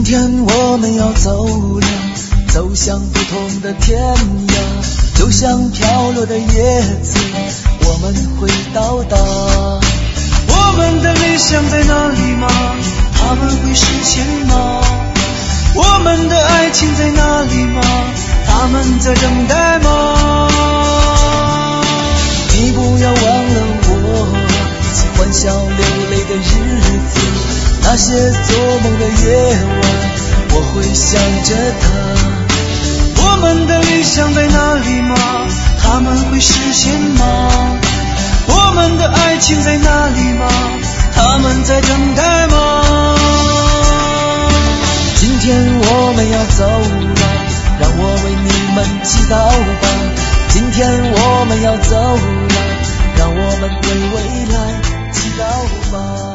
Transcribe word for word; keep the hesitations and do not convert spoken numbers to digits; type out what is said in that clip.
天我们要走了，走向不同的天涯，就像飘落的叶子，我们会到达。我们的理想在哪里吗？他们会实现吗？我们的爱情在哪里吗？他们在等待吗？你不要忘了我一起欢笑流泪的日子，那些做梦的夜晚，我会想着他。我们的理想在哪里吗？他们会实现吗？我们的爱情在哪里吗？他们在等待吗？今天我们要走了，让我为你们祈祷吧。今天我们要走了，让我们为未来祈祷吧。